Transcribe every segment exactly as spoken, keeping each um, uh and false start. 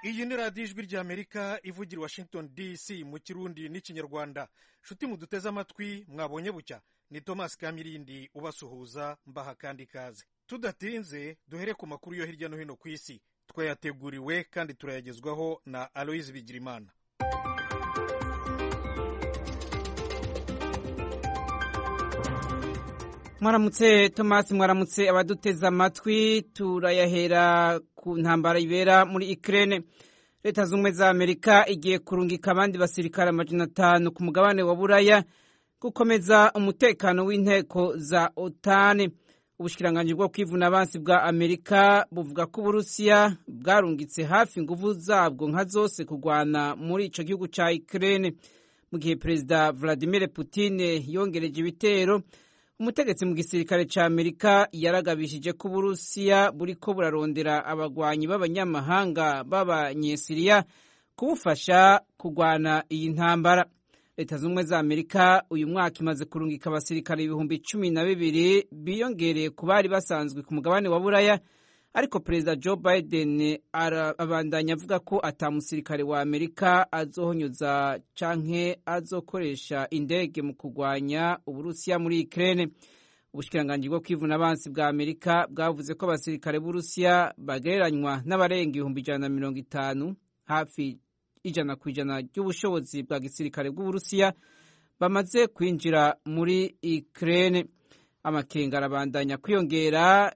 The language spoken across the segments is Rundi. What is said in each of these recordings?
iyi ni radiyo ijwi ry'amerika ivugira i washington dc mu kirundi n'ikinyarwanda. nshuti muduteze amatwi mwabonye bucya, ni thomas kamirindi ubasuhuza, mbaha kandi ikaze. Tudatinze duhere ku makuru yo hirya no hino ku isi, twayateguriwe kandi turayagezwaho na Aloise Bigirimana. Mwaramutse Thomas, mwaramutse abaduteza amatwi. Turayahera ku ntambara ibera muri Ukraine. Leta z'ubumwe za Amerika igiye kurungika abandi basirikare amajana atanu ku mugabane wa Buraya gukomeza umutekano w'inteko za OTAN. Ubushikiranganji bwo kwivuna abansi bwa Amerika buvuga ko Uburusiya bwarungitse hafi inguvu zabwo nka zose kurwana muri ico gihugu ca Ukraine, mu gihe Perezida Vladimir Putin yongereje ibitero. Umutegetsi mu gisirikare ca Amerika yaragabishije ko Uburusiya buriko burarondera abagwanyi b'abanyamahanga b'abanyesiriya kubufasha kurwana iyi ntambara. Leta z'ubumwe za Amerika uyu mwaka imaze kurungika abasirikare ibihumbi cumi na bibiri biyongereye ku bari basanzwe ku mugabane wa Buraya, ariko Perezida Joe Biden abandanya avuga ko ata musirikare wa Amerika azohonyuza canke azokoresha indege mu kurwanya Uburusiya muri Ukraine. Ubushikiranganji bwo kwivuna abansi bwa Amerika bwavuze ko abasirikare b'Uburusiya bagereranywa n'abarenga ibihumbi ijana na mirongo itanu, hafi ijana ku ijana ry'ubushobozi bwa gisirikare bw'Uburusiya bamaze kwinjira muri Ukraine. Amakenga arabandanya kwiyongera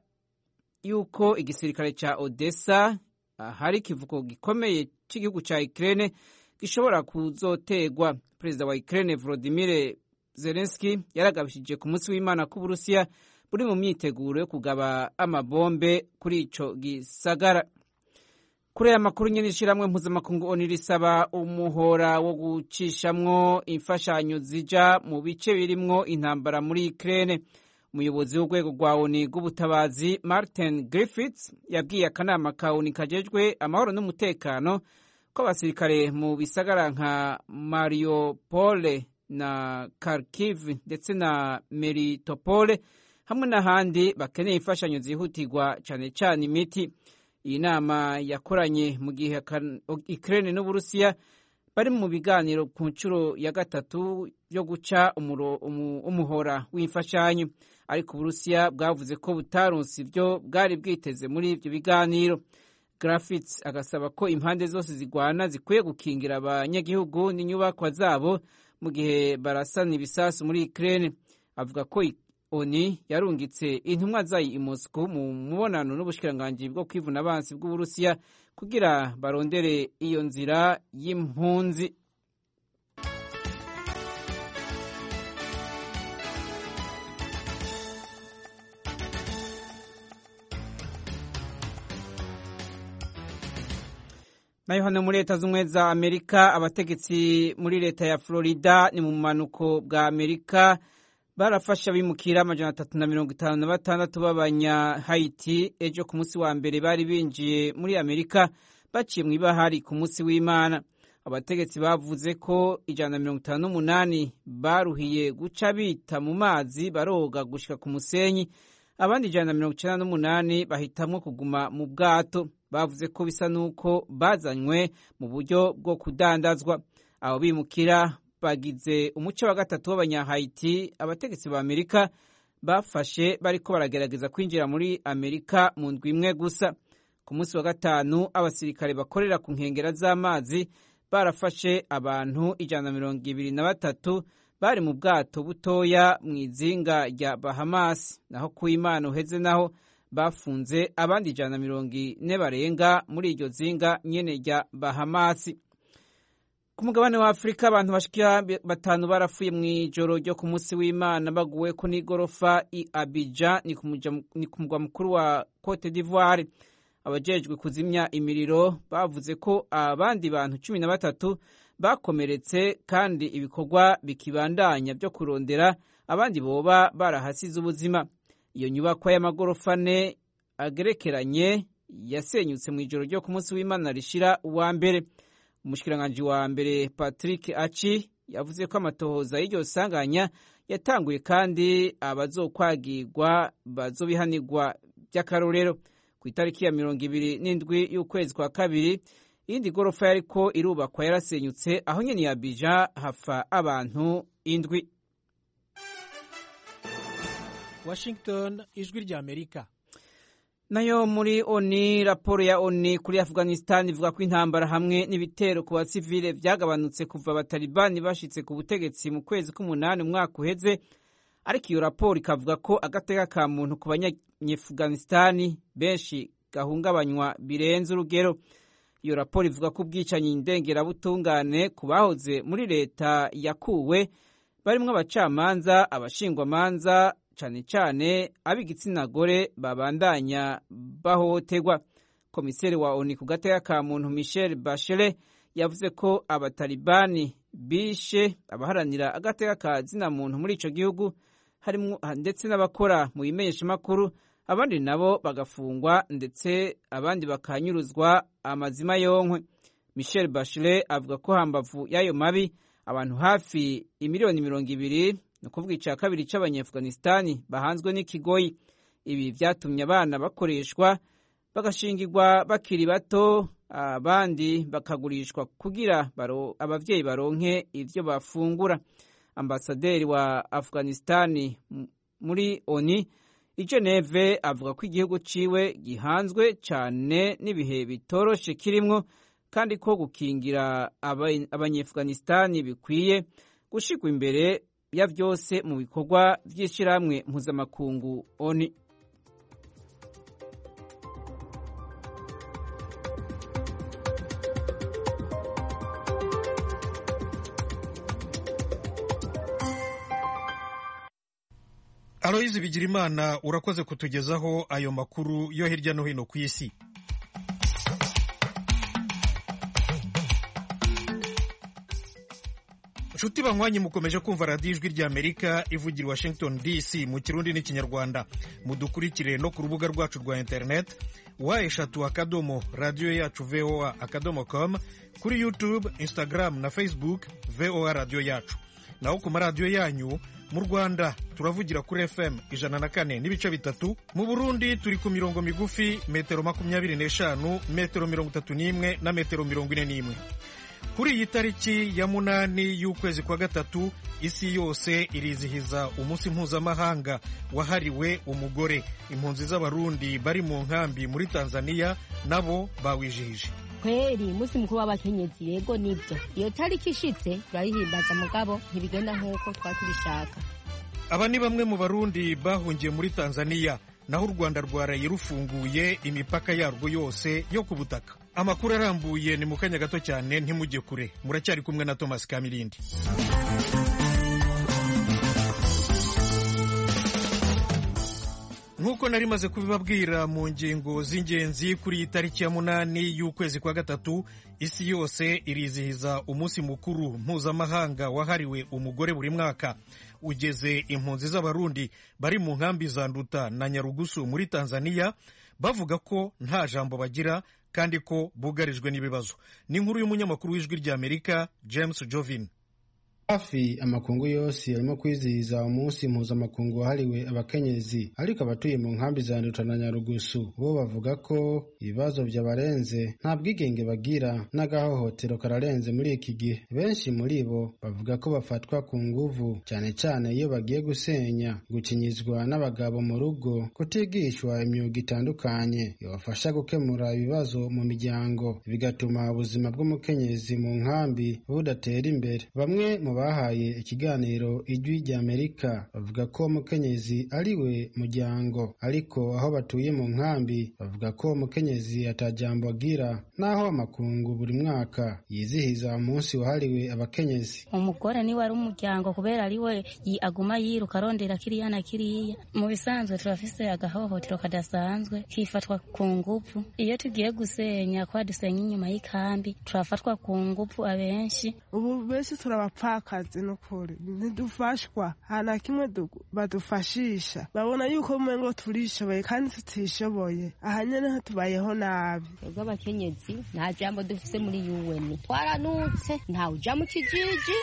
yuko igisirikare ca Odessa, hari ikivuko gikomeye c'igihugu ca Ukraine, gishobora kuzotegwa. Perezida wa Ukraine Volodymyr Zelensky yaragabishije ku munsi w'Imana ko Uburusiya buri mu myiteguro yo kugaba amabombe kuri ico gisagara. Kuri aya makuru nyene, ishiramwe mpuzamakungu ONU risaba umuhora wo gucishamwo imfashanyo zija mu bice birimwo intambara muri Ukraine. Umuyobozi w'urwego rwa ONU rw'ubutabazi Martin Griffiths yabwiye akanama ka ONU kajejwe amahoro n'umutekano ko abasirikare mu bisagara nka Mariupol na Kharkiv ndetse na Melitopol hamwe n'ahandi bakeneye imfashanyo zihutirwa cane cane imiti. Iyi nama yakoranye mu gihe Ukraine n'Uburusiya bari mu biganiro ku nshuro ya gatatu yo guca umuhora w'imfashanyo, ariko Uburusiya bwavuze ko butaronse ivyo bwari bwiteze muri ivyo biganiro. Griffiths agasaba ko impande zose zigwana zikwiye gukingira abanyagihugu n'inyubakwa zabo mu gihe barasana ibisasu muri Ukraine. Avuga ko ONU yarungitse intumwa zayo i Moscow mu mubonano n'ubushikiranganji bwo kwivuna abansi bw'Uburusiya kugira barondere iyo nzira y'impunzi. Nayo hano muri Leta z'ubumwe za Amerika, abategetsi muri leta ya Florida ni mu manuko bwa Amerika barafasha bimukira amajana atatu na mirongo itanu na batandatu b'abanya Haiti ejo ku munsi wa mbere bari binjiye muri Amerika baciye mu ibahari ku munsi w'Imana. Abategetsi bavuze ko ijana na mirongo itanu n'umunani baruhiye guca bita mu mazi baroga gushika ku musenyi, abandi ijana na mirongo icenda n'umunani bahitamwo kuguma mu bwato. Bavuze ko bisa nuko bazanywe mu buryo bwo kudandazwa. Abo bimukira bagize umuce wa gatatu w'abanyahayiti abategetsi ba Amerika bafashe bariko baragerageza kwinjira muri Amerika mu ndwi imwe gusa. Ku munsi wa gatanu abasirikare bakorera ku nkengera z'amazi barafashe abantu ijana na mirongo ibiri na batatu bari mu bwato butoya mu izinga rya Bahamas. Naho ku Imana uheze naho bafunze abandi ijana na mirongo ine barenga muri iryo zinga nyene rya Bahamas. Ku mugabane wa Afrika abantu bashika batanu barafuye mu ijoro ryo ku munsi w'Imana baguwe ko n'igorofa i Abidjan, ni ku mugwa mukuru wa Cote d'Ivoire. Abajejwe kuzimya imiriro bavuze ko abandi bantu cumi na batatu bakomeretse kandi ibikorwa bikibandanya byo kurondera abandi boba barahasize ubuzima. Iyo nyubakwa y'amagorofa ane agerekeranye yasenyutse mu ijoro ryo ku munsi w'Imana rishira uwa mbere. Umushikiranganji wa mbere Patrick Achi yavuze ko amatohoza y'iryo sanganya yatanguye kandi abazokwagirwa bazobihanirwa by'akarorero. Ku itariki ya mirongo ibiri n'indwi y'ukwezi kwa kabiri iyindi gorofa yariko irubakwa yarasenyutse aho nyene ya Abidjan hafa abantu indwi. Washington, ijwi rya Amerika. Nayo muri ONU, raporo ya ONU kuri Afghanistan ivuga ko intambara hamwe n'ibitero ku basivile vyagabanutse kuva abatalibani bashitse ku butegetsi mu kwezi k'umunani umwaka uheze, ariko iyo raporo ikavuga ko agateka ka muntu ku banyafghanistani benshi gahungabanywa birenze urugero. Iyo raporo ivuga ko ubwicanyi ndengerabutungane ku bahoze muri leta yakuwe barimwo abacamanza, abashingwamanza, cane cane ab'igitsina gore babandanya bahohoterwa. Komiseri wa ONU ku gateka ka muntu Michelle Bachelet yavuze ko abatalibani bishe abaharanira agateka ka zina muntu muri ico gihugu, harimwo ndetse n'abakora mu bimenyeshamakuru, abandi nabo bagafungwa ndetse abandi bakanyuruzwa amazima yonkwe. Michelle Bachelet avuga ko hambavu y'ayo mabi abantu hafi imiliyoni mirongo ibiri no kuvuga ica kabiri c'abanyafghanistani bahanzwe n'ikigoyi. Ibi vyatumye abana bakoreshwa bagashingirwa bakiri bato, abandi bakagurishwa kugira baro, abavyeyi baronke ivyo bafungura. Ambasaderi wa Afghanistani muri ONU i Geneve avuga ko igihugu ciwe gihanzwe cane n'ibihe bitoroshe kirimwo, kandi ko gukingira abanyafghanistani bikwiye gushikwa imbere ya vyose mu bikorwa vy'ishirahamwe mpuzamakungu ONU. Aloyizi Bigirimana, urakoze kutugezaho ayo makuru yo hirya no hino ku isi. Nshuti banywanyi, mukomeje kumva radiyo ijwi rya Amerika ivugira i Washington D C mu Kirundi n'Ikinyarwanda. Mudukurikire no ku rubuga rwacu rwa internet wa eshatu akadomo radio yacu V O A akadomo com, kuri YouTube, Instagram na Facebook V O A radio yacu. Naho ku maradiyo yanyu mu Rwanda turavugira kuri F M ijana na kane n'ibice bitatu, mu Burundi turi ku mirongo migufi metero makumyabiri n'eshanu, metero mirongo itatu n'imwe na metero mirongo ine n'imwe. Kuri iyi tariki ya munani y'ukwezi kwa gatatu, isi yose irizihiza umunsi mpuzamahanga wahariwe umugore. Impunzi z'abarundi bari mu nkambi muri Tanzania nabo bawijihije. Kweli musi mukuru w'abakenyezi, yego nibyo, iyo tariki ishitse turayihimbaza, mugabo ntibigenda nk'uko twatubishaka. Aba ni bamwe mu barundi bahungiye muri Tanzania, naho u Rwanda rwaraye rufunguye imipaka yarwo yose yo ku butaka. Amakuru arambuye ni mu kanya gato cyane, ntimujye kure. Muracyari kumwe na Thomas Kamirindi. Nkuko nari maze kubibabwira mu ngingo z'ingenzi, kuri iyi tariki ya munani y'ukwezi kwa gatatu, isi yose irizihiza umunsi mukuru mpuzamahanga wahariwe umugore buri mwaka. Ugeze impunzi z'abarundi bari mu nkambi za Nduta na Nyarugusu muri Tanzania bavuga ko nta jambo bagira kandi ko bugarijwe n'ibibazo. Ni inkuru y'umunyamakuru w'ijwi rya Amerika James Jovin. Hafi amakungu yose arimo kwizihiza umunsi mpuzamakungu wahariwe abakenyezi, ariko abatuye mu nkambi za Nduta na Nyarugusu bo bavuga ko ibibazo byabarenze, nta bwigenge bagira, n'agahohotero kararenze muri iki gihe. Benshi muri bo bavuga ko bafatwa ku nguvu, cyane cyane iyo bagiye gusenya, gukinyizwa n'abagabo mu rugo, kutigishwa imyuga itandukanye yabafasha gukemura ibibazo mu miryango, bigatuma ubuzima bw'umukenyezi mu nkambi budatera imbere. Bamwe mu bahaye ikiganiro ijwi rya Amerika bavuga ko umukenyezi ari we muryango, ariko aho batuye mu nkambi bavuga ko umukenyezi atajambo agira, naho amakungu buri mwaka yizihiza umunsi wahariwe abakenyezi. Umugore ni wari umuryango, kubera ari we aguma yiruka arondera kiriya na kiriya. Mu bisanzwe turafise agahohotero kadasanzwe, kifatwa ku nguvu. Iyo tugiye gusenya, kwa dusenya inyuma y'ikambi, turafatwa ku nguvu abenshi. Ubu benshi turabapfaka kazi nukuri ntidufashwa, hana kimwe badufashisha. Babona yuko umengo turishoboye kandi tutishoboye, aha nyene tubayeho nabi. Ubwo abakenyezi nta jambo dufise muri U N, twaranutse, nta uja mu kijiji,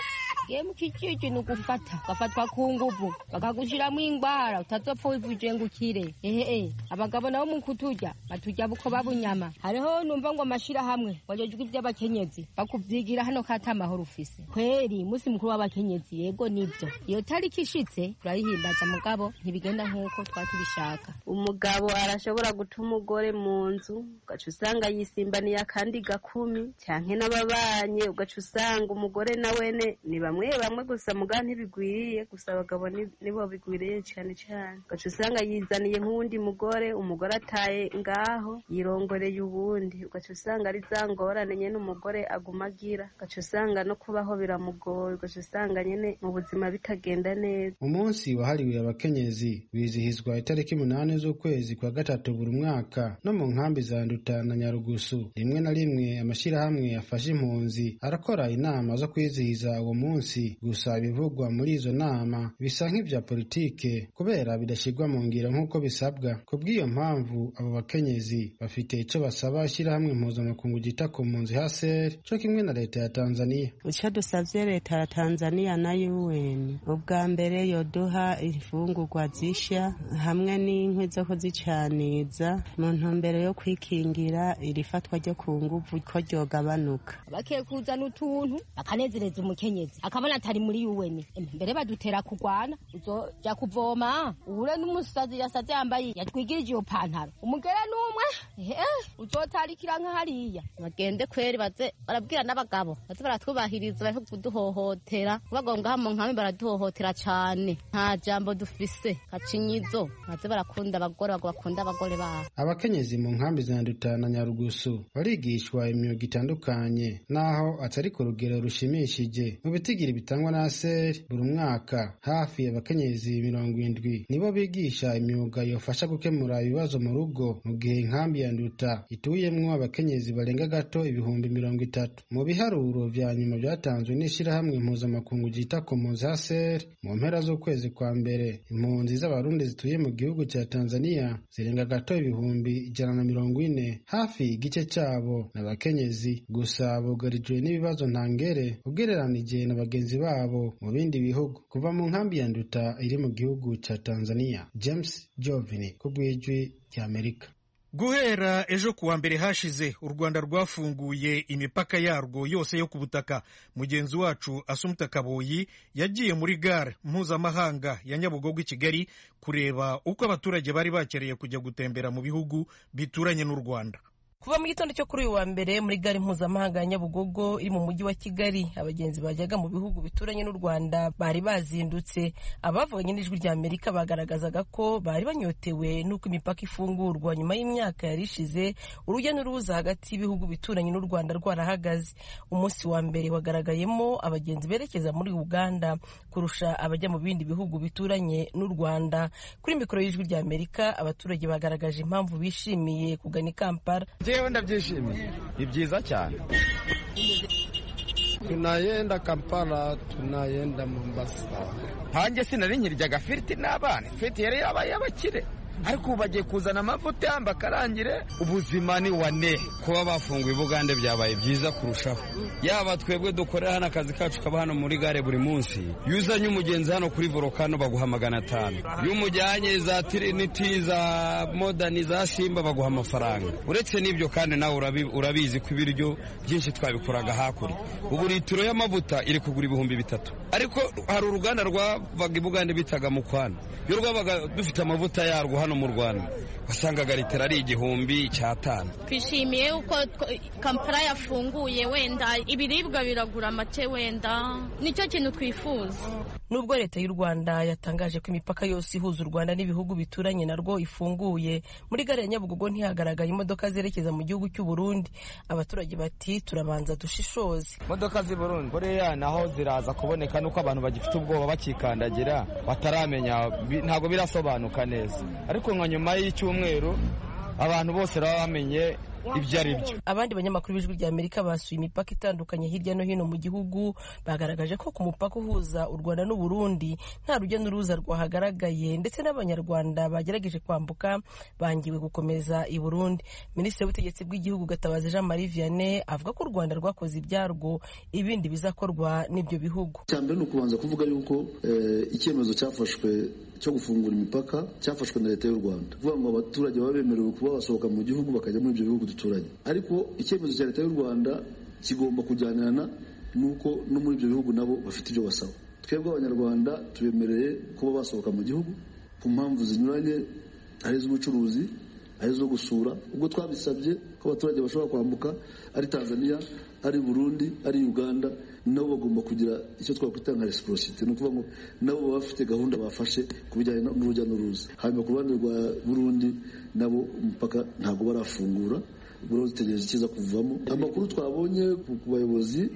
ye mukijiji nugufata gafatwa ku nguvu bakagushiramo ingwara utazopfa wivuje ngo ukire ehe abagabo nabo mu kuturya baturya buko babunyama hariho numva ngo amashira hamwe wajejwe iby'abakenyezi bakuvyigira hano kata amahoro ufise kweri musi mukuru w'abakenyezi yego nibyo iyo tariki ishitse turayihimbaza mugabo ntibigenda nkuko twatubishaka. Umugabo arashobora guta umugore mu nzu ugaca usanga yisimbaniye akandi gakumi canke n'ababanye ugaca usanga umugore nawene ni bamwe bamwe gusa muga ntibigwiriye gusa abagabo nibo bigwiriye cyane cyane ugaca usanga yizaniye nk'uwundi mugore umugore ataye ngaho yirongoreye ubundi ugaca usanga ari za ngorane nyene umugore agumagira ugaca usanga no kubaho biramugoye ugaca usanga nyene mu buzima bitagenda neza. Umunsi wahariwe abakenyezi wizihizwa itariki umunani z'ukwezi kwa gatatu buri mwaka no mu nkambi za Nduta na Nyarugusu. Rimwe na rimwe amashirahamwe afasha impunzi arakora inama zo kwizihiza uwo munsi, gusa ibivugwa muri izo nama bisa nk'ivya politike kubera bidashirwa mu ngiro nk'uko bisabwa. Kubw'iyo mpamvu abo bakenyezi bafite ico basaba ishirahamwe mpuzamakungu ryita ku mpunzi H C R co kimwe na leta ya Tanzania. Ico dusavye leta ya Tanzania na U N ubwa mbere yoduha ifungurwa zisha hamwe n'inkwi zo kuzicaniza mu ntumbero yo kwikingira irifatwa ryo ku nguvu ko ryogabanuka. Bakiye kuzana utuntu bakanezereza umukenyezi akabona atari muri U N mbere badutera kugwana uzoja kuvoma uhure n'umusazi yasaze yambaye yatwigirije iyo pantaro umugera n'umwe eh uzotarikira nka hariya bagende kweri baze barabwira n'abagabo baze baratwubahiriza bari kuduhohotera bagonga mu nkambi baraduhohotera cyane nta jambo dufise kacinyizo baze barakunda abagore bagakunda abagore babo. Abakenyezi mu nkambi za Nduta na Nyarugusu barigishwa imyuga itandukanye naho atari ku rugero rushimishije. Mu bitigiri bitangwa na H C R buri mwaka hafi abakenyezi mirongo indwi nibo bigisha imyuga yofasha gukemura ibibazo mu rugo, mu gihe inkambi ya Nduta ituyemwo abakenyezi barenga gato ibihumbi mirongo itatu. Mu biharuro vya nyuma vyatanzwe n'ishirahamwe mpuzamakungu ryita ku mpunzi H C R mu mpera z'ukwezi kwa mbere, impunzi z'abarundi zituye mu gihugu ca Tanzania zirenga gato ibihumbi ijana na mirongo ine, hafi igice cabo n'abakenyezi. Gusa bugarijwe n'ibibazo ntangere ugereranije na bagenzi babo mu bindi bihugu. Kuva mu nkambi ya Nduta iri mu gihugu ca Tanzania, James Jovini ku bw'ijwi ry'Amerika. Guhera ejo kuwa mbere hashize u Rwanda rwafunguye imipaka yarwo yose yo ku butaka. Mugenzi wacu Asumta Kaboyi yagiye muri gare mpuzamahanga ya Nyabugogo i Kigali kureba uko abaturage bari bakereye kujya gutembera mu bihugu bituranye n'u Rwanda. Kuva mu gitondo cyo kuri uyu wa mbere muri gare mpuzamahanga ya Nyabugogo iri mu mujyi wa Kigali, abagenzi bajyaga mu bihugu bituranye n'u Rwanda bari bazindutse. Abavuganye n'ijwi rya Amerika bagaragazaga ko bari banyotewe n'uko imipaka ifungurwa nyuma y'imyaka yari ishize urujya n'uruza hagati y'ibihugu bituranye n'u Rwanda rwarahagaze. Umunsi wa mbere wagaragayemo abagenzi berekeza muri Uganda kurusha abajya mu bindi bihugu bituranye n'u Rwanda. Kuri mikoro y'ijwi rya Amerika abaturage bagaragaje impamvu bishimiye kugana i Kampala. Jewe ndabyishimiye, ni byiza cyane. Tunayenda Kampala, tunayenda Mombasa. Hanjye sinari nkiryaga firiti n'abana, firiti yari yabaye abakire. Ariko ubu bagiye kuzana amavuta yamba karangire, ubuzima ni wane. Kuba bafunguye Bugande byabaye byiza kurushaho. Yaba twebwe dukorera hano akazi kacu kaba hano muri gare buri munsi, yuzanye umugenzi hano kuri Volcano baguha magana atanu, y'umujyanye za Trinity za Modern za Simba baguha amafaranga. Uretse n'ibyo kandi nawe urabizi ko ibiryo byinshi twabikoraga hakurya. Ubu litiro y'amavuta iri kugura ibihumbi bitatu. Ariko hari uruganda rwavaga Bugande bitaga Mukwano, yo rwabaga dufite amavuta yarwo hano mu Rwanda wasangaga litiro ari igihumbi cy'atanu. Twishimiye uko Kampala yafunguye, wenda ibiribwa biragura make, wenda nicyo kintu twifuza. Nubwo leta y'u Rwanda yatangaje ko imipaka yose ihuza u Rwanda n'ibihugu bituranye narwo ifunguye, muri gare ya Nyabugogo ntihagaragaye imodoka zerekeza mu gihugu cy'u Burundi. Abaturage bati turabanza dushishoze. Imodoka z'i Burundi buriya naho ziraza kuboneka nuko abantu bagifite ubwoba bakikandagira bataramenya, ntabwo birasobanuka neza. Ariko nka nyuma y'icyumweru abantu bose baba bamenye ibyo ari byo. Abandi banyamakuru b'Ijwi rya Amerika basuye imipaka itandukanye hirya no hino mu gihugu bagaragaje ko ku mupaka uhuza u Rwanda n'u Burundi nta rujya n'uruza rwahagaragaye ndetse n'abanyarwanda bagerageje kwambuka bangiwe gukomeza i Burundi. Minisitiri w'ubutegetsi bw'igihugu Gatabazi Jean Marie Vianney avuga ko u Rwanda rwakoze ibyarwo ibindi bizakorwa n'ibyo bihugu. Cyambere no kubanza kuvuga yuko eh, icyemezo cyafashwe cyo gufungura imipaka cyafashwe na leta y'u Rwanda kuvuga ngo abaturage baba bemerewe kuba basohoka mu gihugu bakajya muri ibyo bihugu duturanye, ariko icyemezo cya leta y'u Rwanda kigomba kujyanirana nuko no muri ibyo bihugu nabo bafite ibyo basaba. Twebwe abanyarwanda tubemereye kuba basohoka mu gihugu ku mpamvu zinyuranye, ari iz'ubucuruzi, ari izo gusura. Ubwo twabisabye ko abaturage bashobora kwambuka ari Tanzania, ari Burundi, ari Uganda, nabo bagomba kugira icyo twakwita nka reciprocity, ni ukuvuga ngo nabo baba bafite gahunda bafashe ku bijyanye n'urujya n'uruza. Hanyuma ku ruhande rwa Burundi nabo umupaka ntabwo barafungura, buro zitegereje ikiza kuvamo. Amakuru twabonye ku bayobozi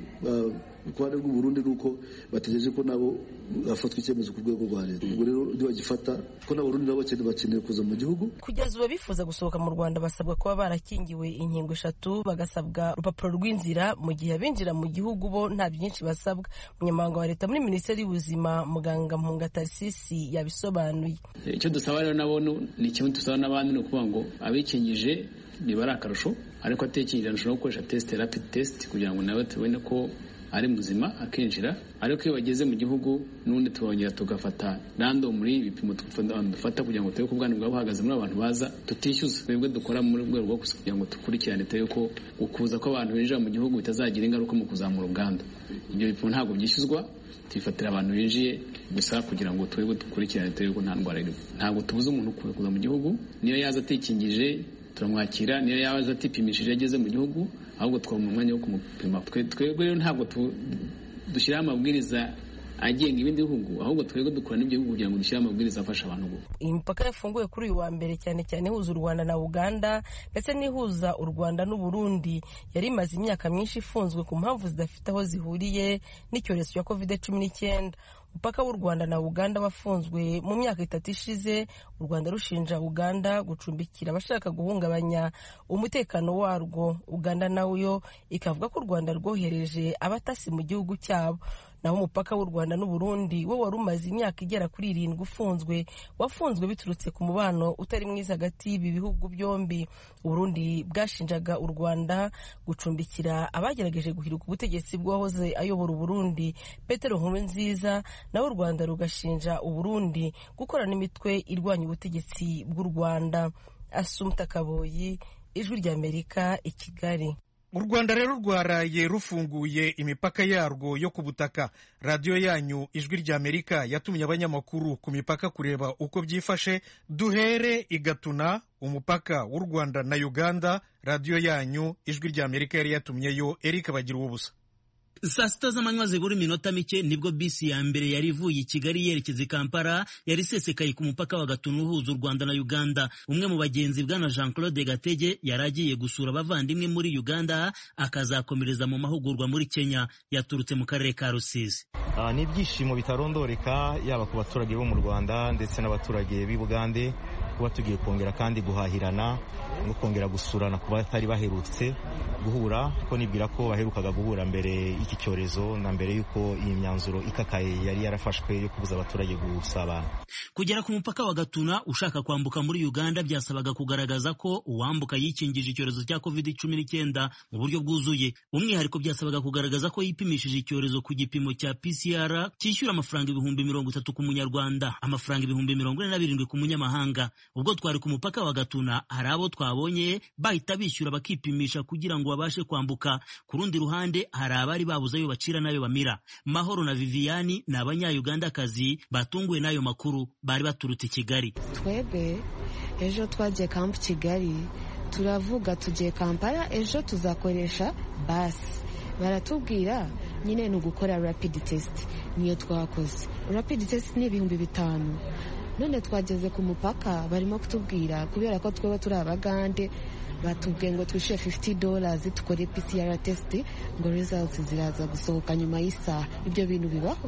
ku ruhande rw'u Burundi nuko bategereje ko nabo bafatwa icyemezo ku rwego rwa leta. Ubwo rero ndi bagifata ko na Burundi nabo bakeneye kuza mu gihugu. Kugeza ubu bifuza gusohoka mu Rwanda basabwa kuba barakingiwe inkingo eshatu, bagasabwa urupapuro rw'inzira, mu gihe abinjira mu gihugu bo nta byinshi basabwa. Umunyamabanga wa leta muri Minisiteri y'Ubuzima Muganga Mpunga Tarsisi yabisobanuye. Icyo dusaba rero nabo ni kimwe dusaba n'abandi, no kuvuga ngo abikingije nibara akarusho, ariko atekingije ashobora gukoresha test rapid test kugira ngo nawe tubone ko ari muzima akinjira. Ariko iyo bageze mu gihugu n'undi tubongera tugafata random muri ibipimo dufata kugira ngo turebe ko ubwandu bwabo buhagaze muri abantu baza tutishyuza. Twebwe dukora muri rwego rwo kugira ngo dukurikirane turebe ko ukuza ko abantu binjira mu gihugu bitazagira ingaruka mu kuzamura ubwandu. Ibyo bipimo ntabwo byishyuzwa, tubifatira abantu binjiye gusa kugira ngo twebwe dukurikirane turebe ko nta ndwara irimo. Ntabwo tubuza umuntu kuza mu gihugu, niyo yaza atikingije turamwakira, niyo yaza atipimishije ageze mu gihugu, ahubwo twaba mu mwanya wo kumupima. Twebwe rero ntabwo dushyiraho amabwiriza agenga ibindi bihugu, ahubwo twebwe dukora n'ibyo bihugu kugira ngo dushyire amabwiriza afasha abantu ubu. Iyi mipaka yafunguwe kuri uyu wa mbere cyane cyane ihuza u Rwanda na Uganda ndetse n'ihuza u Rwanda n'u Burundi yari imaze imyaka myinshi ifunzwe ku mpamvu zidafite aho zihuriye n'icyorezo cya covid cumi n'icyenda. Umupaka w'u Rwanda na Uganda wafunzwe mu myaka itatu ishize, u Rwanda rushinja Uganda gucumbikira abashaka guhungabanya umutekano warwo. Uganda nayo ikavuga ko u Rwanda rwohereje abatasi mu gihugu cyabo. Naho umupaka w'u Rwanda n'u Burundi wo wari umaze imyaka igera kuri irindwi ufunzwe, wafunzwe biturutse ku mubano utari mwiza hagati y'ibi bihugu byombi. Burundi bwashinjaga u Rwanda gucumbikira abagerageje guhiruka ubutegetsi bw'uwahoze ayobora Burundi Petero Nkurunziza, naho u Rwanda rugashinja u Burundi gukorana n'imitwe irwanya ubutegetsi bw'u Rwanda. Asumta Kaboyi, Ijwi rya Amerika, i Kigali. U Rwanda rero rwaraye rufunguye imipaka yarwo yo ku butaka. Radiyo yanyu Ijwi rya Amerika yatumye abanyamakuru ku mipaka kureba uko byifashe. Duhere i Gatuna, umupaka w'u Rwanda na Uganda. Radiyo yanyu Ijwi rya Amerika yari yatumyeyo Eric Bagira ubusa. Saa sita z'amanywa zibura iminota mike nibwo bisi ya mbere yari ivuye i Kigali yerekeza i Kampala yari isesekaye ku mupaka wa Gatuna uhuza u Rwanda na Uganda. Umwe mu bagenzi bwana Jean Claude Gatege yari agiye gusura abavandimwe muri Uganda, akazakomereza mu mahugurwa muri Kenya. Yaturutse mu karere ka Rusizi. Uh, ni ibyishimo bitarondoreka yaba ku baturage bo mu Rwanda ndetse n'abaturage b'i Bugande kuba tugiye kongera kandi guhahirana no kongera gusurana ku batari baherutse guhura, ko nibwira ko baherukaga guhura mbere iki cyorezo na mbere yuko iyi myanzuro ikakaye yari yarafashwe yo kubuza abaturage gusabana. Kugera ku mupaka wa Gatuna ushaka kwambuka muri Uganda byasabaga kugaragaza ko uwambuka yikingije icyorezo cya covid cumi n'icyenda mu buryo bwuzuye. Umwihariko byasabaga kugaragaza ko yipimishije icyorezo ku gipimo cya P C R cyishyura amafaranga ibihumbi mirongo itatu ku munyarwanda, amafaranga ibihumbi mirongo ine na birindwi ku munyamahanga. Ubwo twari ku mupaka wa Gatuna hari abo twabonye bahita bishyura bakipimisha kugira ngo babashe kwambuka. Ku rundi ruhande hari abari babuze ayo bacira n'ayo bamira. Mahoro na Viviani ni abanya-Ugandakazi batunguwe n'ayo makuru, bari baturutse i Kigali. Twebwe ejo twagiye kampu Kigali, turavuga tugiye Kampala, ejo tuzakoresha basi. Baratubwira nyine ni ugukora rapid test, niyo twakoze. Rapid test ni ibihumbi bitanu. None twageze ku mupaka barimo kutubwira kubera ko twebwe turi Abagande, batubwiye ngo twishyure fifty dollars tukore P C R test ngo results ziraza gusohoka nyuma y'isaha. Ibyo bintu bibaho?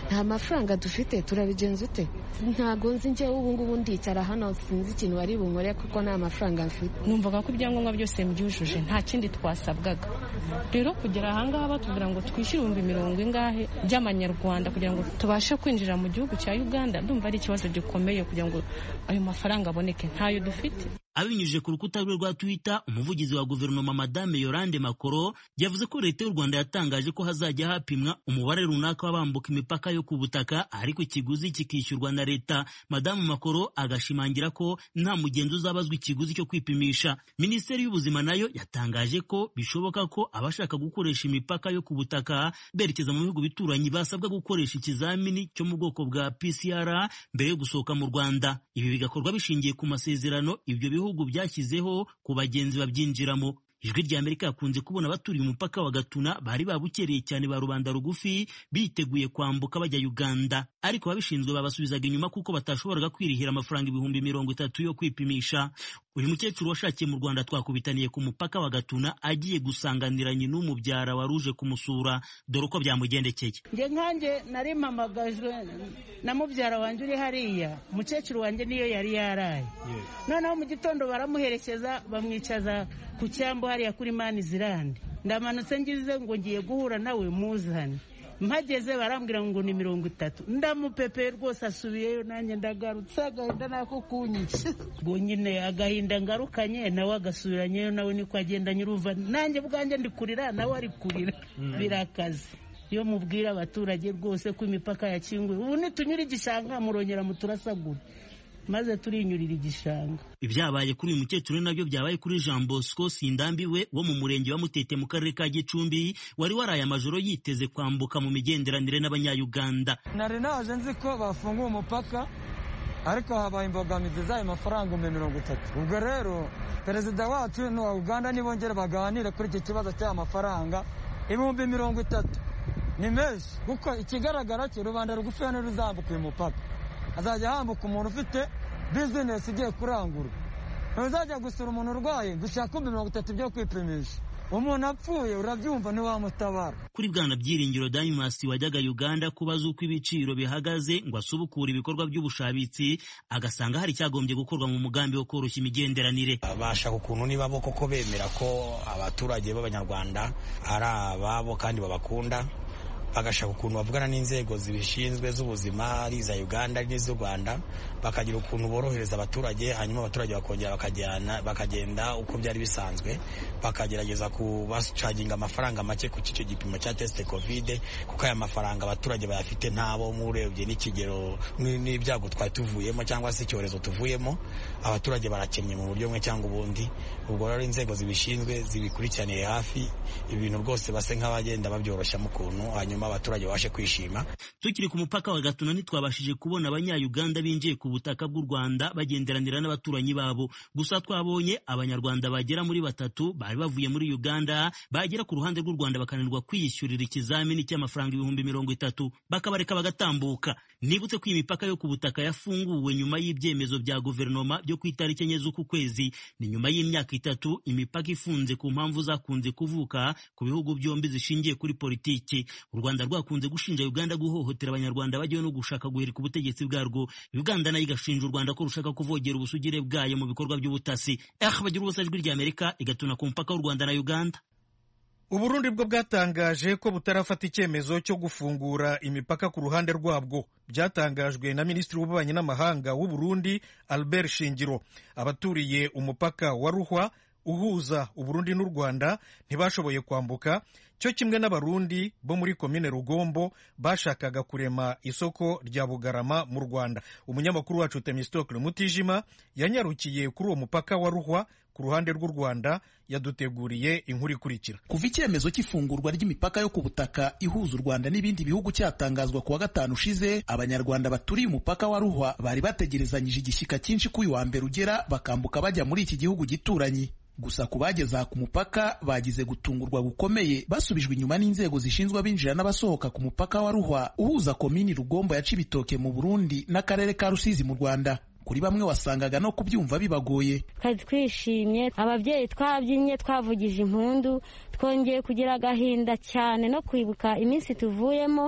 nta mafaranga dufite turabigenza ute? Ntago nzi njye ubu ngubu ndicara hano sinzi ikintu bari bunkore kuko nta mafaranga mfite. Numvaga ko ibyangombwa byose mbyujuje nta kindi twasabwaga. Rero kugera ahangaha batubwira ngo twishyure ibihumbi mirongo ingahe by'amanyarwanda kugira ngo tubashe kwinjira mu gihugu cya Uganda, ndumva ari ikibazo gikomeye kugira ngo ayo mafaranga aboneke, ntayo dufite. Abinyujije ku rukuta rwe rwa Twitter, umuvugizi wa guverinoma Madame Yolande Makoro yavuze ko leta y'u Rwanda yatangaje ko hazajya hapimwa umubare runaka w'abambuka imipaka yo ku butaka, ariko ikiguzi kikishyurwa na leta. Madame Makoro agashimangira ko nta mugenzi uzabazwa ikiguzi cyo kwipimisha. Minisiteri y'Ubuzima nayo yatangaje ko bishoboka ko abashaka gukoresha imipaka yo ku butaka berekeza mu bihugu bituranyi basabwa gukoresha ikizamini cyo mu bwoko bwa P C R mbere yo gusohoka mu Rwanda. Ibi bigakorwa bishingiye ku masezerano ibyo bihugu byashyizeho ku bagenzi babyinjiramo. Ijwi rya Amerika yakunze kubona abaturiye umupaka wa Gatuna bari babukereye cyane ba rubanda rugufi biteguye kwambuka bajya Uganda, ariko babishinzwe babasubizaga inyuma kuko batashoboraga kwirihira amafaranga ibihumbi mirongo itatu yo kwipimisha. Uyu mukecuru washakiye mu Rwanda twakubitaniye ku mupaka wa Gatuna agiye gusanganira nyina w'umubyara waruje kumusura, dore uko byamugendekeye. Nge nkanjye nari mpamagajwe na mubyara wanjye uri hariya, umukecuru wanjye niyo yari yaraye. Noneho mu gitondo baramuherekeza bamwicaza ku cyambu hariya kuri Manizirande. Ndamanutse ngize ngo ngiye guhura nawe muzane. Mpageze barambwira ngo ni mirongo itatu. Ndamupepe rwose asubiyeyo, nanjye ndagarutse agahinda nako kunyica. Ngo nyine agahinda ngarukanye nawe agasubiranyeyo, nawe niko agenda nyuruva, nanjye bwanjye ndikurira nawe ari kurira. Birakaze. Iyo mubwira abaturage rwose ko imipaka yakinguye, ubu nitunyura igishanga murongera muturasagura, maze turinyurira igishanga. Ibyabaye kuri uyu mukecuru nabyo byabaye kuri Jean Bosco Sindambiwe wo mu murenge wa Mutete mu karere ka Gicumbi, wari waraye amajoro yiteze kwambuka mu migenderanire n'abanya-Uganda. Nari naje nzi ko bafunguye umupaka, ariko habaye imbogamizi z'ayo mafaranga mu mirongo itatu. Ubwo rero perezida wacu n'uwa Uganda nibongere baganire kuri iki kibazo cy'aya mafaranga ibihumbi mirongo itatu. Ni menshi kuko ikigaragara cyo rubanda rugufi hano ruzambuka uyu mupaka, azajya hambuka umuntu ufite bizinesi igiye kurangura. Ntuzajya gusura umuntu urwaye gushaka mirongo itatu byo kwipimisha. Umuntu apfuye urabyumva ntiwamutabara. Kuri Bwana Byiringiro Daimasi wajyaga Uganda kubaza uko ibiciro bihagaze ngo asubukure ibikorwa by'ubushabitsi, agasanga hari cyagombye gukorwa mu mugambi wo koroshya imigenderanire. Bashaka ukuntu niba bo koko bemera ko abaturage b'Abanyarwanda ari ababo kandi babakunda, bagashaka ukuntu bavugana n'inzego zibishinzwe z'ubuzima ari iza Uganda n'iz'u Rwanda, bakagira ukuntu borohereza abaturage, hanyuma abaturage bakongera bakajyana bakagenda uko byari bisanzwe, bakagerageza kubacaginga amafaranga make ku cyo gipimo cya test covid, kuko aya mafaranga abaturage bayafite ntabo murebye n'ikigero n'ibyago twari tuvuyemo cyangwa se icyorezo tuvuyemo, abaturage barakennye mu buryo bumwe cyangwa ubundi. Ubwo rero inzego zibishinzwe zibikurikiranire hafi ibintu rwose base nk'abagenda babyoroshya mu kuntu, hanyuma abaturage bashe kwishima. Tukiri ku mupaka wa Gatuna ntitwabashije kubona abanya-Uganda binjiye ku butaka bw'u Rwanda bagenderanira n'abaturanyi babo, gusa twabonye abanyarwanda bagera muri batatu bari bavuye muri Uganda bagera ku ruhande rw'u Rwanda bakananirwa kwiyishyurira ikizamini cy'amafaranga ibihumbi mirongo itatu bakabareka bagatambuka. Nibutse ko imipaka yo ku butaka yafunguwe nyuma y'ibyemezo bya guverinoma byo ku itariki enye z'uku kwezi. Ni nyuma y'imyaka itatu imipaka ifunze ku mpamvu zakunze kuvuka ku bihugu byombi zishingiye kuri politiki. U Rwanda rwakunze gushinja Uganda guhohotera abanyarwanda bajyayo no gushaka guhirika ubutegetsi bwarwo. Uganda nayo igashinja u Rwanda ko rushaka kuvogera ubusugire bwayo mu bikorwa by'ubutasi. Eh bagira ubusa ijwi rya Amerika igatuna ku mupaka w'u Rwanda na Uganda. Uburundi bwo bwatangaje ko butarafata icyemezo cyo gufungura imipaka ku ruhande rwabwo. Byatangajwe na Minisitiri w'Ububanyi n'Amahanga w'u Burundi Albert Shingiro. Abaturiye umupaka wa Ruhwa uhuza Uburundi n'u Rwanda ntibashoboye kwambuka, cyo kimwe n'abarundi bo muri komine Rugombo bashakaga kurema isoko rya Bugarama mu Rwanda. Umunyamakuru wacu Temistocle Mutijima yanyarukiye kuri uwo mupaka wa Ruhwa ku ruhande rw'u Rwanda, yaduteguriye inkuru ikurikira. Kuva icyemezo cy'ifungurwa ry'imipaka yo ku butaka ihuza u Rwanda n'ibindi bihugu cyatangazwa kuwa gatanu ushize, abanyarwanda baturiye umupaka wa Ruhwa bari bategerezanyije igishyika cyinshi ko uyu wa mbere ugera bakambuka bajya muri iki gihugu gituranyi. Gusa ku bageze aha ku mupaka bagize gutungurwa gukomeye, basubijwe inyuma n'inzego zishinzwe abinjira n'abasohoka ku mupaka wa Ruhwa uhuza komini Rugombo ya Cibitoke mu Burundi n'akarere ka Rusizi mu Rwanda. Kuri bamwe wasangaga no kubyumva bibagoye. Kandi twishimye, ababyeyi twabyinnye, twavugije impundu, twongeye kugira agahinda cyane no kwibuka iminsi tuvuyemo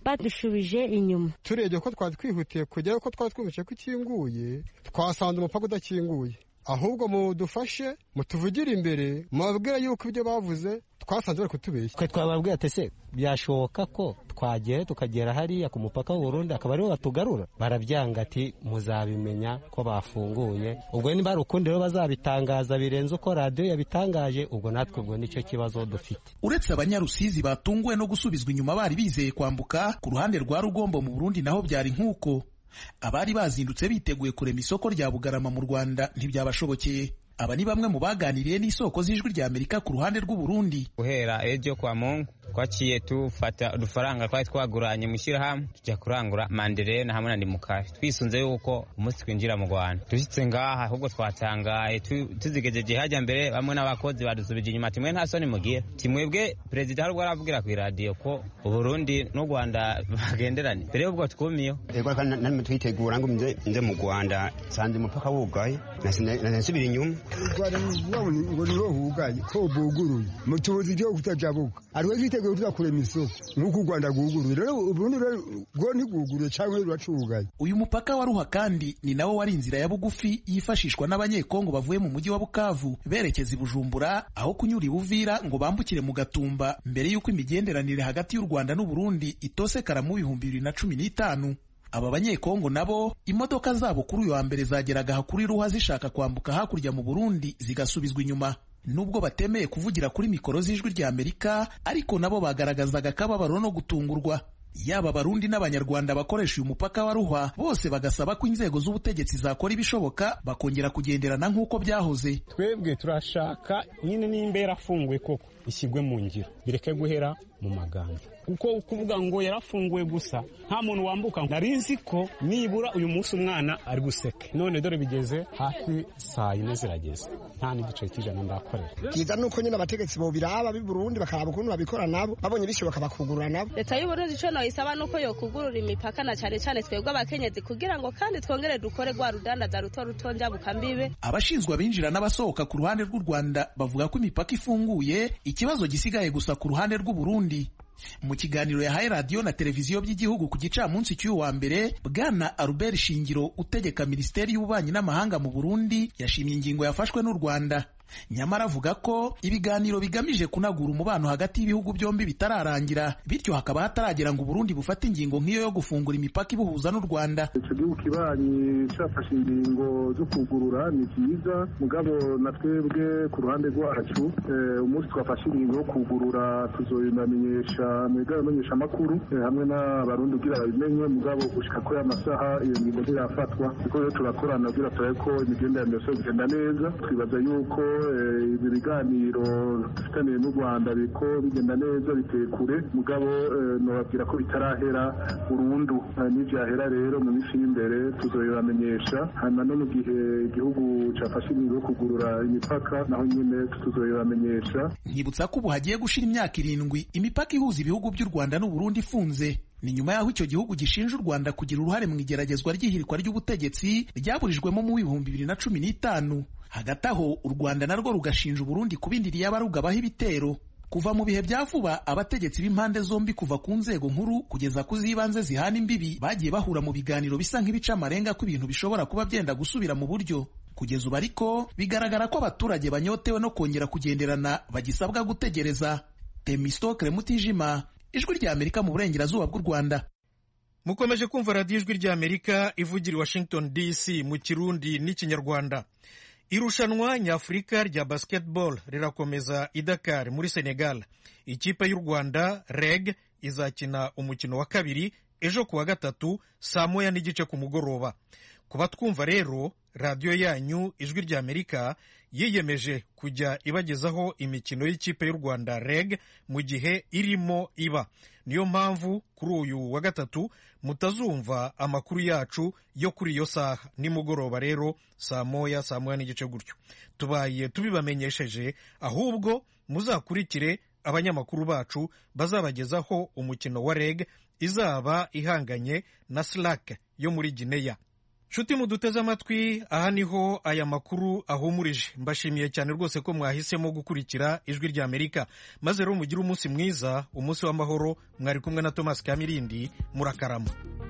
badushubije inyuma. Turebye ko twari twihutiye kujyayo ko twari twumvise ko ikinguye, twasanze umupaka udakinguye. Ahubwo mudufashe mutuvugire imbere mubabwira yuko ibyo bavuze twasanze bari kutubeshya. Twe twababwiye ati se byashoboka ko twagera tukagera hariya ku mupaka w'u Burundi akaba ariho batugarura, barabyanga ati muzabimenya ko bafunguye. Ubwo niba ari ukundi rero bazabitangaza birenze uko radiyo yabitangaje, ubwo natwe ubwo nicyo kibazo dufite. Uretse abanyarusizi batunguwe no gusubizwa inyuma bari bizeye kwambuka, ku ruhande rwa Rugombo mu Burundi naho byari nk'uko. Abari bazindutse biteguye kurema isoko rya Bugarama mu Rwanda ntibyabashobokeye. Aba ni bamwe mu baganiriye n'isoko z'ijwi rya Amerika ku ruhande rw'u Burundi. Guhera ejo kwa Mungu twaciye tufata udufaranga twari twaguranye mu shyirahamwe tujya kurangura manderena hamwe na ndimukari, twisunze yuko umunsi twinjira mu Rwanda. Dushyitse ngaha ahubwo twatangaye tuzigejeje hajya mbere, bamwe n'abakozi badusubije inyuma ati mwe nta soni mugira, timwebwe perezida hari ubwo aravugira ku radio ko u Burundi n'u Rwanda bagenderanye. Mbere y'ubwo twumiyo ego kandi namwe twitegura ngo nze nze mu Rwanda sanze umupaka wugaye nasubira inyuma. Rwanda ngo niho hugaye ko buguruye mutubuzi byo kutajabuka ariwe twiteguye tuzakurema isoko nk'uko u Rwanda guguruye, rero Burundi rwo ntiguguruye cyangwa ruracugaye. Uyu mupaka wa Ruha kandi ni nawo wari inzira ya bugufi yifashishwa n'abanyekongo bavuye mu mujyi wa Bukavu berekeza i Bujumbura, aho kunyura i Buvira ngo bambukire mu Gatumba, mbere y'uko imigenderanire hagati y'u Rwanda n'u Burundi itosekara mu bihumbi bibiri na cumi n'itanu. Aba banyekongo nabo imodoka zabo kuri uyu wa mbere zageraga kuri Ruha zishaka kwambuka hakurya mu Burundi zigasubizwa inyuma. Nubwo batemeye kuvugira kuri mikoro z'ijwi rya Amerika, ariko nabo bagaragazaga akababaro no gutungurwa. Yaba Barundi n'Abanyarwanda bakoresha uyu mupaka wa Ruhwa bose bagasaba ko inzego z'ubutegetsi zakora ibishoboka bakongera kugenderana nk'uko byahoze. Twebwe turashaka nyine n'imbera afunguye koko ishyirwe mu ngiro, bireke guhera mu magambo, kuko kuvuga ngo yarafunguwe gusa nta muntu wambuka. Narinzi ko nibura uyu munsi umwana ari guseke, none dore bigeze hafi saa yine zirageze nta n'igice cy'ijana ndakorera. Kiza nuko nyine abategetsi bo biraba b'i Burundi bakaraba ukuntu babikora nabo, babonye bishoboka bakugurura nabo. Leta y'u Burundi cyo noyisaba nuko yo kugurura imipaka na cyane cyane twebwe abakenyezi, kugira ngo kandi twongere dukore rwa rudandaza ruto rutonja bukambibe. Abashinzwe abinjira n'abasohoka ku ruhande rw'u Rwanda bavuga ko imipaka ifunguye, ikibazo gisigaye gusa ku ruhande rw'u Burundi. Mu kiganiro yahaye radiyo na televiziyo by'igihugu ku gicamunsi cy'uyu wa mbere, Bwana Albert Shingiro utegeka Minisiteri y'Ububanyi n'Amahanga mu Burundi yashimye ingingo yafashwe n'u Rwanda. Nyamara avuga ko ibiganiro bigamije kunagura umubano hagati y'ibihugu byombi bitararangira, bityo hakaba hataragera ngo Burundi bufate ingingo nk'iyo yo gufungura imipaka ibuhuza n'u Rwanda. Icyo gihugu kibanyi cyafashe ingingo zo kugurura ni byiza, mugabo na twebwe ku ruhande rwacu umunsi twafashe ingingo yo kugurura tuzobimenyesha mu bimenyesha amakuru hamwe n'abarundi kugira babimenye, mugabo gushika kuri amasaha iyo ngingo ntirafatwa, kuko rero turakorana kugira turabe ko imigenderanire yose igenda neza. Twibaza yuko ibi biganiro dufitaniye n'u Rwanda biko bigenda neza biteye kure, mugabo nobabwira ko bitarahera burundu. N'ivyahera rero mu minsi y'imbere tuzoyibamenyesha, hanyuma no mu gihe igihugu cafashe ingingo yo kugurura imipaka naho nyine tuzoyibamenyesha. Nkibutsa ko ubu hagiye gushira imyaka irindwi imipaka ihuza ibihugu by'u Rwanda n'u Burundi ifunze. Ni nyuma y'aho icyo gihugu gishinja u Rwanda kugira uruhare mu igeragezwa ry'ihirikwa ry'ubutegetsi ryaburijwemo mu bihumbi bibiri na cumi n'itanu. Hagati aho u Rwanda narwo rugashinja u Burundi kubindiriye abarugabaho ibitero. Kuva mu bihe bya vuba, abategetsi b'impande zombi kuva ku nzego nkuru kugeza ku z'ibanze zihana imbibi bagiye bahura mu biganiro bisa nk'ibica amarenga ko ibintu bishobora kuba byenda gusubira mu buryo. Kugeza ubu ariko bigaragara ko abaturage banyotewe no kongera kugenderana bagisabwa gutegereza. Temistokle Mutijima, Ijwi rya Amerika mu burengerazuba bw'u Rwanda. Mukomeje kumva radiyo Ijwi rya Amerika ivugira i Washington D C mu Kirundi n'Ikinyarwanda. Irushanwa nyafurika rya basketball rirakomeza i Dakar muri Senegal. Ikipe y'u Rwanda Reg izakina umukino wa kabiri ejo kuwa gatatu saa moya n'igice ku mugoroba. Kuba twumva rero, radiyo yanyu Ijwi rya Amerika yiyemeje kujya ibagezaho imikino y'ikipe y'u Rwanda Reg mu gihe irimo iba. Niyo mpamvu kuri uyu wa gatatu mutazumva amakuru yacu yo kuri iyo saha nimugoroba rero saa moya saa moya n'igice gutyo. Tubaye tubibamenyesheje, ahubwo muzakurikire abanyamakuru bacu bazabagezaho umukino wa Reg izaba ihanganye na Slack yo muri Guinea. nshuti muduteze amatwi, aha niho aya makuru ahumurije. Mbashimiye cyane rwose ko mwahisemo gukurikira ijwi rya Amerika, maze rero mugire umunsi mwiza, umunsi w'amahoro. Mwari kumwe na Thomas Kamirindi, murakarama.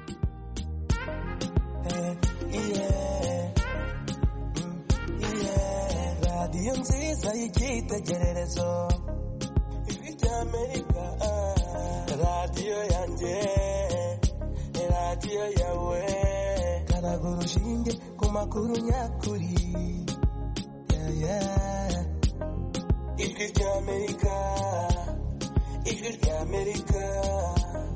radiyo nziza y'icyitegererezo, ijwi rya Amerika, radiyo yanjye, radiyo yawe, karaga urushinge ku makuru nyakuri, yeah, yeah. ijwi rya Amerika, ijwi rya Amerika.